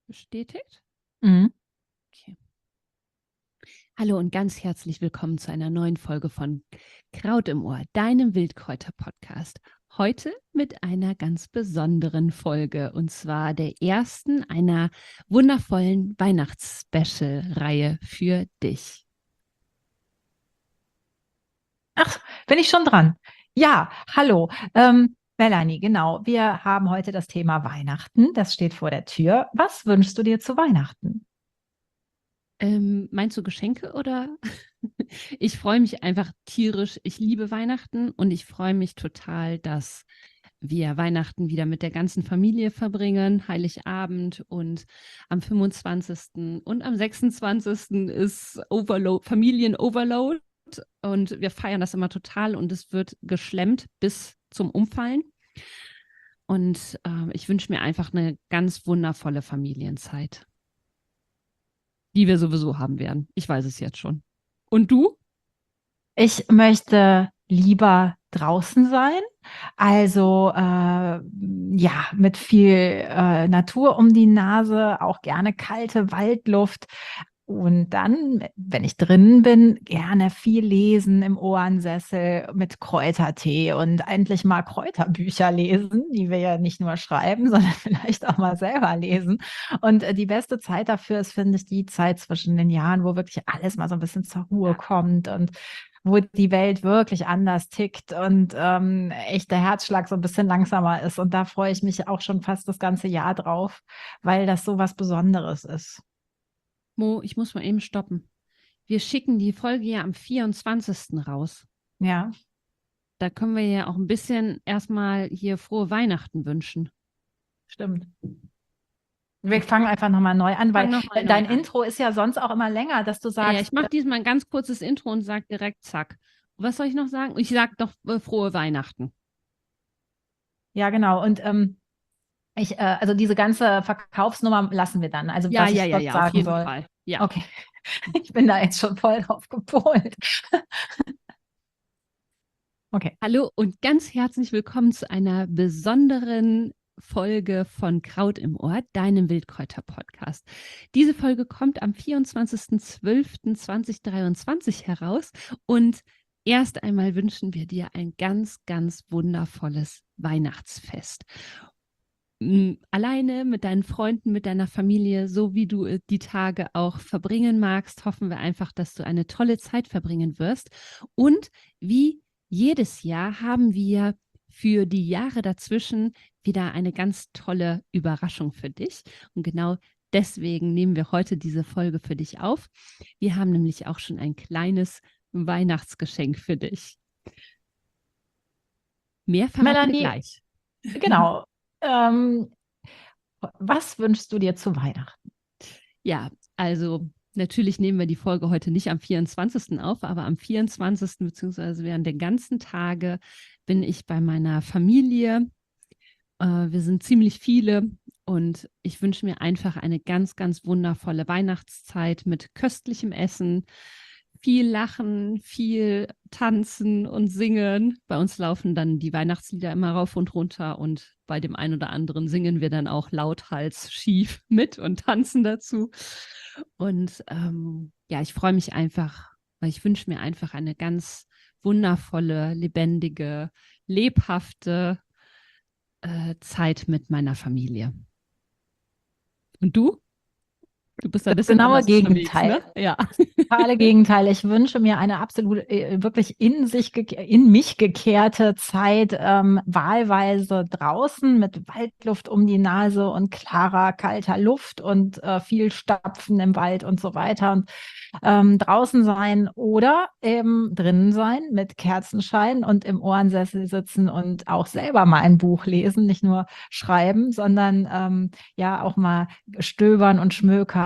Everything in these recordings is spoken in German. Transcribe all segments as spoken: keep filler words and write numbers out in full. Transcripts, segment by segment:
Bestätigt? Mhm. Okay. Hallo und ganz herzlich willkommen zu einer neuen Folge von Kraut im Ohr, deinem Wildkräuter-Podcast. Heute mit einer ganz besonderen Folge und zwar der ersten einer wundervollen Weihnachts-Special-Reihe für dich. Ach, bin ich schon dran? Ja, hallo. Ähm, Melanie, genau. Wir haben heute das Thema Weihnachten. Das steht vor der Tür. Was wünschst du dir zu Weihnachten? Ähm, meinst du Geschenke oder? Ich freue mich einfach tierisch. Ich liebe Weihnachten und ich freue mich total, dass wir Weihnachten wieder mit der ganzen Familie verbringen, Heiligabend und am fünfundzwanzigsten und am sechsundzwanzigsten ist Overload, Familien-Overload und wir feiern das immer total und es wird geschlemmt bis zum Umfallen. Und äh, ich wünsche mir einfach eine ganz wundervolle Familienzeit, die wir sowieso haben werden. Ich weiß es jetzt schon. Und du? Ich möchte lieber draußen sein, also äh, ja, mit viel äh, Natur um die Nase, auch gerne kalte Waldluft. Und dann, wenn ich drinnen bin, gerne viel lesen im Ohrensessel mit Kräutertee und endlich mal Kräuterbücher lesen, die wir ja nicht nur schreiben, sondern vielleicht auch mal selber lesen. Und äh, die beste Zeit dafür ist, finde ich, die Zeit zwischen den Jahren, wo wirklich alles mal so ein bisschen zur Ruhe kommt und wo die Welt wirklich anders tickt und ähm, echt der Herzschlag so ein bisschen langsamer ist. Und da freue ich mich auch schon fast das ganze Jahr drauf, weil das so was Besonderes ist. Mo, ich muss mal eben stoppen. Wir schicken die Folge ja am vierundzwanzigsten raus. Ja. Da können wir ja auch ein bisschen erstmal hier frohe Weihnachten wünschen. Stimmt. Wir fangen einfach nochmal neu an, weil noch mal dein neu an. Intro ist ja sonst auch immer länger, dass du Ja, ja, sagst, ich mache diesmal ein ganz kurzes Intro und sage direkt zack. Was soll ich noch sagen? Ich sage doch äh, frohe Weihnachten. ja genau. Und ähm, ich, äh, also diese ganze Verkaufsnummer lassen wir dann. Also Ja, was ja, ich ja, dort ja, auf sagen jeden soll. Fall. Ja. Okay. Ich bin da jetzt schon voll drauf gepolt. Okay. Hallo und ganz herzlich willkommen zu einer besonderen Folge von Kraut im Ohr, deinem Wildkräuter-Podcast. Diese Folge kommt am vierundzwanzigsten zwölften zweitausenddreiundzwanzig heraus und erst einmal wünschen wir dir ein ganz, ganz wundervolles Weihnachtsfest. Alleine mit deinen Freunden, mit deiner Familie, so wie du die Tage auch verbringen magst, hoffen wir einfach, dass du eine tolle Zeit verbringen wirst. Und wie jedes Jahr haben wir für die Jahre dazwischen wieder eine ganz tolle Überraschung für dich. Und genau deswegen nehmen wir heute diese Folge für dich auf. Wir haben nämlich auch schon ein kleines Weihnachtsgeschenk für dich. Mehr verraten wir Melanie, gleich. genau. Ähm, was wünschst du dir zu Weihnachten? Ja, also natürlich nehmen wir die Folge heute nicht am vierundzwanzigsten auf, aber am vierundzwanzigsten beziehungsweise während der ganzen Tage bin ich bei meiner Familie. Äh, wir sind ziemlich viele und ich wünsche mir einfach eine ganz, ganz wundervolle Weihnachtszeit mit köstlichem Essen, viel Lachen, viel Tanzen und Singen. Bei uns laufen dann die Weihnachtslieder immer rauf und runter und bei dem einen oder anderen singen wir dann auch lauthals schief mit und tanzen dazu. Und ähm, ja, ich freue mich einfach, weil ich wünsche mir einfach eine ganz wundervolle, lebendige, lebhafte äh, Zeit mit meiner Familie. Und du? Du bist ein Das bisschen genaue anders unterwegs, Gegenteil. ne? Ja. Totale Gegenteil. Ich wünsche mir eine absolut äh, wirklich in sich, in mich gekehrte Zeit, ähm, wahlweise draußen mit Waldluft um die Nase und klarer, kalter Luft und äh, viel Stapfen im Wald und so weiter. Und ähm, draußen sein oder eben drinnen sein mit Kerzenschein und im Ohrensessel sitzen und auch selber mal ein Buch lesen, nicht nur schreiben, sondern ähm, ja auch mal stöbern und schmökern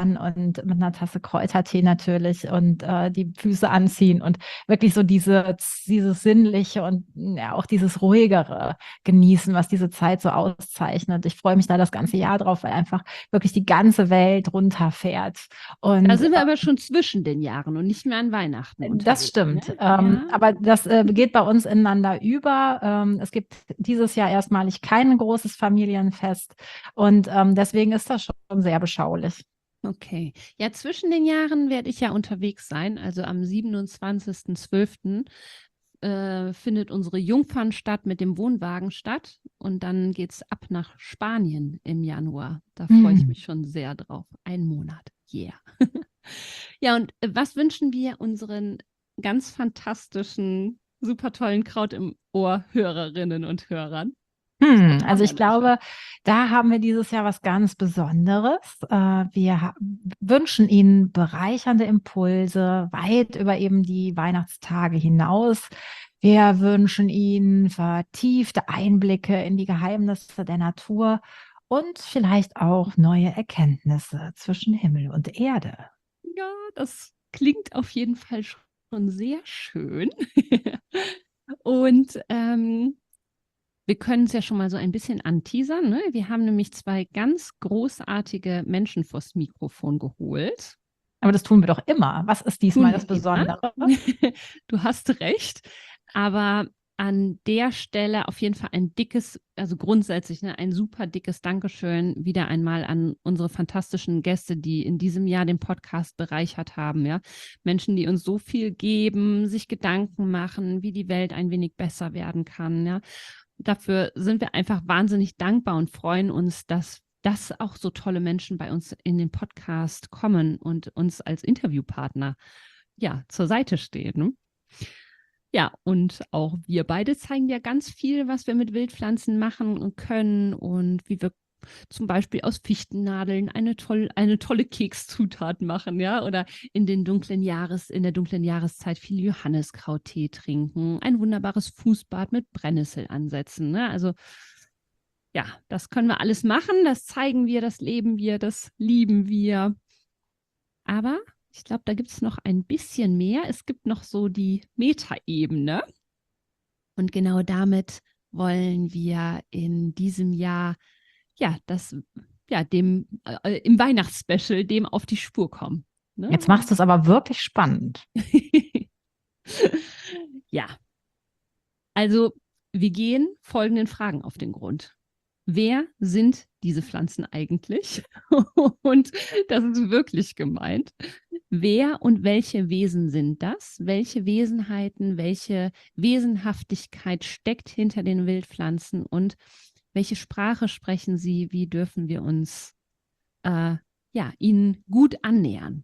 kann und mit einer Tasse Kräutertee natürlich und äh, die Füße anziehen und wirklich so diese, dieses Sinnliche und ja, auch dieses Ruhigere genießen, was diese Zeit so auszeichnet. Ich freue mich da das ganze Jahr drauf, weil einfach wirklich die ganze Welt runterfährt. Da Und sind wir aber schon zwischen den Jahren und nicht mehr an Weihnachten das unterwegs, ne? stimmt. Ähm, Ja. aber das äh, geht bei uns ineinander über. Ähm, es gibt dieses Jahr erstmalig kein großes Familienfest und ähm, deswegen ist das schon sehr beschaulich. Okay. Ja, zwischen den Jahren werde ich ja unterwegs sein. Also am siebenundzwanzigsten zwölften äh, findet unsere Jungfernstadt mit dem Wohnwagen statt. Und dann geht es ab nach Spanien im Januar. Da freue ich Hm. mich schon sehr drauf. Ein Monat. Yeah. Ja, und äh, was wünschen wir unseren ganz fantastischen, super tollen Kraut im Ohr Hörerinnen und Hörern? Hm, Was haben also wir ich denn schon? glaube, da haben wir dieses Jahr was ganz Besonderes. Äh, wir ha- wünschen Ihnen bereichernde Impulse weit über eben die Weihnachtstage hinaus. Wir wünschen Ihnen vertiefte Einblicke in die Geheimnisse der Natur und vielleicht auch neue Erkenntnisse zwischen Himmel und Erde. Ja, das klingt auf jeden Fall schon sehr schön. Und ähm, wir können es ja schon mal so ein bisschen anteasern. Ne? Wir haben nämlich zwei ganz großartige Menschen vors Mikrofon geholt. Aber das tun wir doch immer. Was ist diesmal Tun das wir immer. Besondere? Du hast recht. Aber an der Stelle auf jeden Fall ein dickes, also grundsätzlich ne, ein super dickes Dankeschön wieder einmal an unsere fantastischen Gäste, die in diesem Jahr den Podcast bereichert haben. Ja? Menschen, die uns so viel geben, sich Gedanken machen, wie die Welt ein wenig besser werden kann. Ja? Dafür sind wir einfach wahnsinnig dankbar und freuen uns, dass dass auch so tolle Menschen bei uns in den Podcast kommen und uns als Interviewpartner ja zur Seite stehen. Ne? Ja, und auch wir beide zeigen ja ganz viel, was wir mit Wildpflanzen machen können und wie wir zum Beispiel aus Fichtennadeln eine, toll, eine tolle Kekszutat machen, ja, oder in den dunklen Jahres, in der dunklen Jahreszeit viel Johanniskrauttee trinken, ein wunderbares Fußbad mit Brennnessel ansetzen, ne? Also ja, das können wir alles machen, das zeigen wir, das leben wir, das lieben wir. Aber ich glaube, da gibt es noch ein bisschen mehr. Es gibt noch so die Metaebene. Und genau damit wollen wir in diesem Jahr, ja, das, ja, dem, äh, im Weihnachtsspecial, dem auf die Spur kommen. Ne? Jetzt machst du es aber wirklich spannend. Ja, also wir gehen folgenden Fragen auf den Grund. Wer sind diese Pflanzen eigentlich? Und das ist wirklich gemeint. Wer und welche Wesen sind das? Welche Wesenheiten, welche Wesenhaftigkeit steckt hinter den Wildpflanzen und welche Sprache sprechen sie? Wie dürfen wir uns äh, ja, ihnen gut annähern?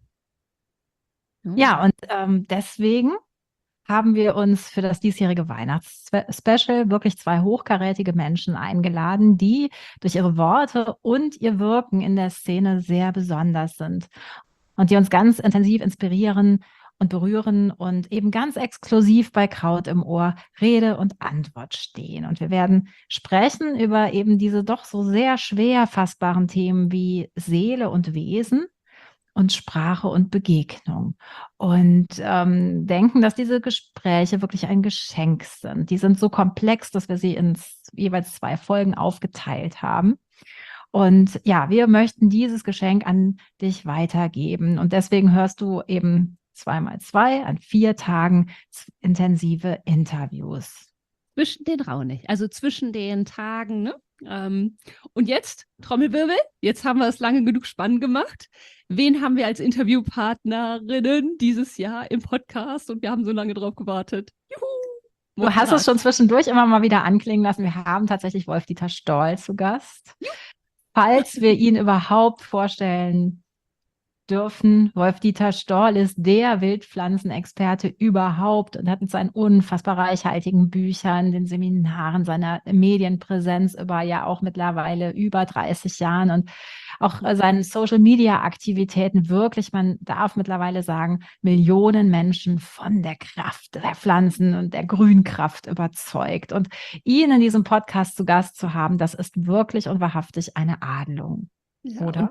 Ja. Ja, und ähm, deswegen haben wir uns für das diesjährige Weihnachtsspecial wirklich zwei hochkarätige Menschen eingeladen, die durch ihre Worte und ihr Wirken in der Szene sehr besonders sind und die uns ganz intensiv inspirieren und berühren und eben ganz exklusiv bei Kraut im Ohr Rede und Antwort stehen. Und wir werden sprechen über eben diese doch so sehr schwer fassbaren Themen wie Seele und Wesen und Sprache und Begegnung und ähm, denken, dass diese Gespräche wirklich ein Geschenk sind. Die sind so komplex, dass wir sie in jeweils zwei Folgen aufgeteilt haben. Und ja, wir möchten dieses Geschenk an dich weitergeben. Und deswegen hörst du eben zweimal zwei an vier Tagen intensive Interviews. Zwischen den Raunig, also zwischen den Tagen, ne? Ähm, und jetzt, Trommelwirbel, jetzt haben wir es lange genug spannend gemacht. Wen haben wir als Interviewpartnerinnen dieses Jahr im Podcast? Und wir haben so lange drauf gewartet. Juhu! Du hast es schon zwischendurch immer mal wieder anklingen lassen. Wir haben tatsächlich Wolf-Dieter Stoll zu Gast. Juhu. Falls wir ihn überhaupt vorstellen dürfen. Wolf-Dieter Stoll ist der Wildpflanzenexperte überhaupt und hat mit seinen unfassbar reichhaltigen Büchern, den Seminaren, seiner Medienpräsenz über ja auch mittlerweile über dreißig Jahren und auch seinen Social-Media-Aktivitäten wirklich, man darf mittlerweile sagen, Millionen Menschen von der Kraft der Pflanzen und der Grünkraft überzeugt. Und ihn in diesem Podcast zu Gast zu haben, das ist wirklich und wahrhaftig eine Adelung, ja, oder? Und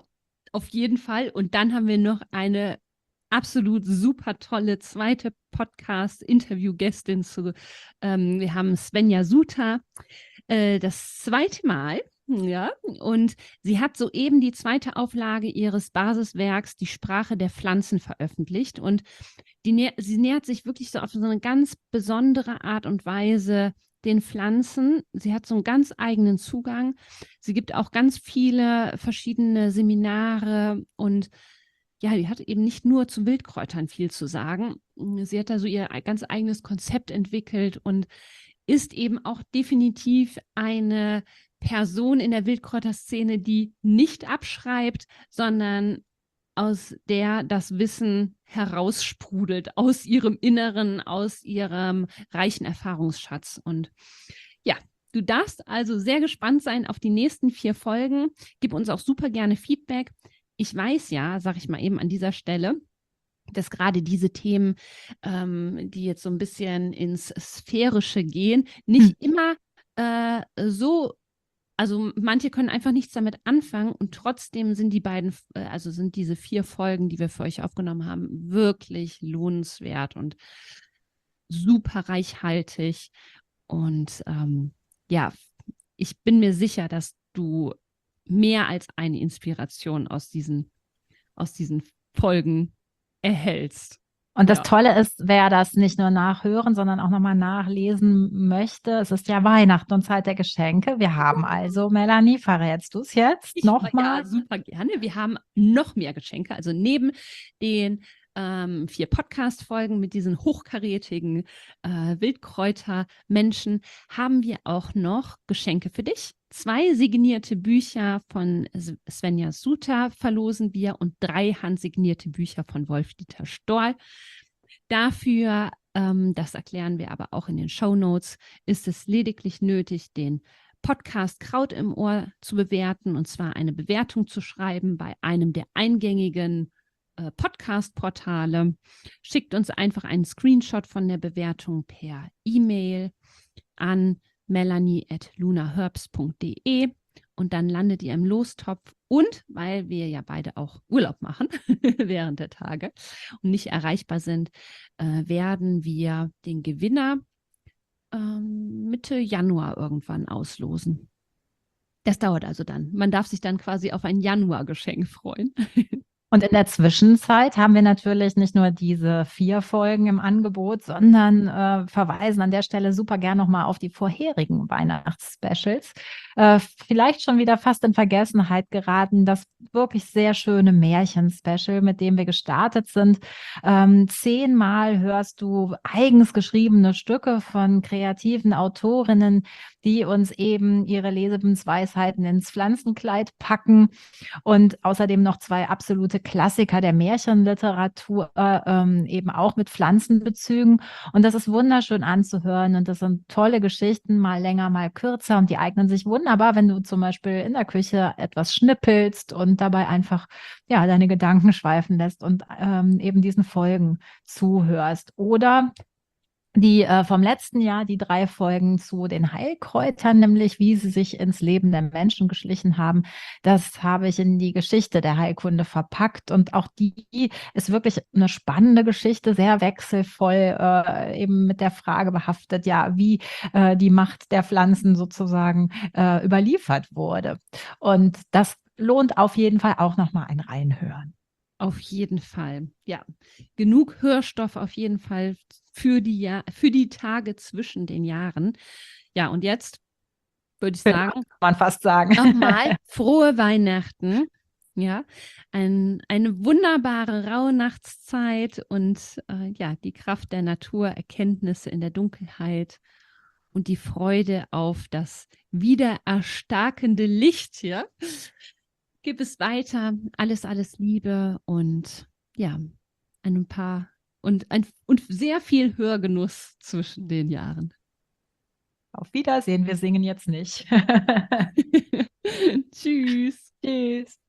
auf jeden Fall. Und dann haben wir noch eine absolut super tolle zweite Podcast-Interview-Gästin zu. Ähm, wir haben Svenja Suter, äh, das zweite Mal. Ja, und sie hat soeben die zweite Auflage ihres Basiswerks Die Sprache der Pflanzen veröffentlicht. Und die nä sie nähert sich wirklich so auf so eine ganz besondere Art und Weise den Pflanzen. Sie hat so einen ganz eigenen Zugang. Sie gibt auch ganz viele verschiedene Seminare und ja, die hat eben nicht nur zu Wildkräutern viel zu sagen. Sie hat da so ihr ganz eigenes Konzept entwickelt und ist eben auch definitiv eine Person in der Wildkräuterszene, die nicht abschreibt, sondern aus der das Wissen heraussprudelt, aus ihrem Inneren, aus ihrem reichen Erfahrungsschatz. Und ja, du darfst also sehr gespannt sein auf die nächsten vier Folgen. Gib uns auch super gerne Feedback. Ich weiß ja, sage ich mal eben an dieser Stelle, dass gerade diese Themen, ähm, die jetzt so ein bisschen ins Sphärische gehen, nicht hm. immer äh, so, also manche können einfach nichts damit anfangen und trotzdem sind die beiden, äh, also sind diese vier Folgen, die wir für euch aufgenommen haben, wirklich lohnenswert und super reichhaltig. Und ähm, ja, ich bin mir sicher, dass du mehr als eine Inspiration aus diesen, aus diesen Folgen erhältst. Und das Ja. Tolle ist, wer das nicht nur nachhören, sondern auch nochmal nachlesen möchte, es ist ja Weihnachten und Zeit der Geschenke. Wir haben also, Melanie, verrätst du es jetzt nochmal? Ja, super gerne. Wir haben noch mehr Geschenke. Also neben den ähm, vier Podcast-Folgen mit diesen hochkarätigen äh, Wildkräuter-Menschen haben wir auch noch Geschenke für dich. Zwei signierte Bücher von Svenja Suter verlosen wir und drei handsignierte Bücher von Wolf-Dieter Storl. Dafür, ähm, das erklären wir aber auch in den Shownotes, ist es lediglich nötig, den Podcast Kraut im Ohr zu bewerten, und zwar eine Bewertung zu schreiben bei einem der eingängigen äh, Podcast-Portale. Schickt uns einfach einen Screenshot von der Bewertung per E-Mail an melanie at lunaherbs punkt de und dann landet ihr im Lostopf. Und weil wir ja beide auch Urlaub machen während der Tage und nicht erreichbar sind, äh, werden wir den Gewinner ähm, Mitte Januar irgendwann auslosen. Das dauert also dann. Man darf sich dann quasi auf ein Januar-Geschenk freuen. Und in der Zwischenzeit haben wir natürlich nicht nur diese vier Folgen im Angebot, sondern äh, verweisen an der Stelle super gern nochmal auf die vorherigen Weihnachtsspecials. Äh, vielleicht schon wieder fast in Vergessenheit geraten, das wirklich sehr schöne Märchen-Special, mit dem wir gestartet sind. Ähm, zehnmal hörst du eigens geschriebene Stücke von kreativen Autorinnen, die uns eben ihre Lebensweisheiten ins Pflanzenkleid packen, und außerdem noch zwei absolute Klassiker der Märchenliteratur, äh, ähm, eben auch mit Pflanzenbezügen. Und das ist wunderschön anzuhören. Und das sind tolle Geschichten, mal länger, mal kürzer. Und die eignen sich wunderbar, wenn du zum Beispiel in der Küche etwas schnippelst und dabei einfach ja deine Gedanken schweifen lässt und ähm, eben diesen Folgen zuhörst. Oder die äh, vom letzten Jahr, die drei Folgen zu den Heilkräutern, nämlich wie sie sich ins Leben der Menschen geschlichen haben. Das habe ich in die Geschichte der Heilkunde verpackt. Und auch die ist wirklich eine spannende Geschichte, sehr wechselvoll, äh, eben mit der Frage behaftet, ja, wie äh, die Macht der Pflanzen sozusagen äh, überliefert wurde. Und das lohnt auf jeden Fall auch nochmal ein Reinhören. Auf jeden Fall, ja. Genug Hörstoff auf jeden Fall für die, Jahr, für die Tage zwischen den Jahren. Ja, und jetzt würde ich sagen, kann man fast sagen. Nochmal frohe Weihnachten. Ja, ein, eine wunderbare Rauhnachtszeit und äh, ja, die Kraft der Natur, Erkenntnisse in der Dunkelheit und die Freude auf das wiedererstarkende Licht, ja. Gib es weiter, alles, alles Liebe und ja, ein paar und, ein, und sehr viel Hörgenuss zwischen den Jahren. Auf Wiedersehen, wir singen jetzt nicht. Tschüss. Tschüss.